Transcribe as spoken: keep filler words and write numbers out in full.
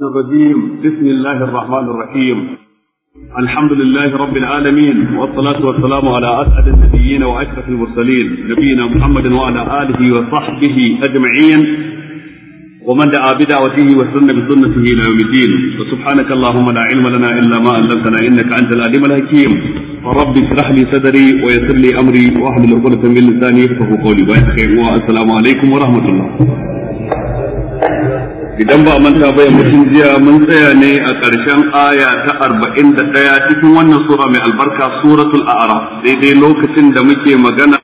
الرجيم. بسم الله الرحمن الرحيم. الحمد لله رب العالمين، والصلاة والسلام على أسعد النبيين وأشرف المرسلين نبينا محمد وعلى آله وصحبه أجمعين، ومن دعا بدعوته وسن بسنته إلى يوم الدين. وسبحانك اللهم لا علم لنا إلا ما علمتنا إنك أنت العليم الحكيم. رب اشرح لي صدري ويسر لي أمري واحلل عقدة من لساني يفقهوا قولي. والسلام عليكم ورحمة الله. Idan ba manta ba mutum jiya mun tsaya ne a ƙarshen aya ta arba'in da ɗaya cikin wannan sura mai albarka, suratul a'raf, daidai lokacin da muke magana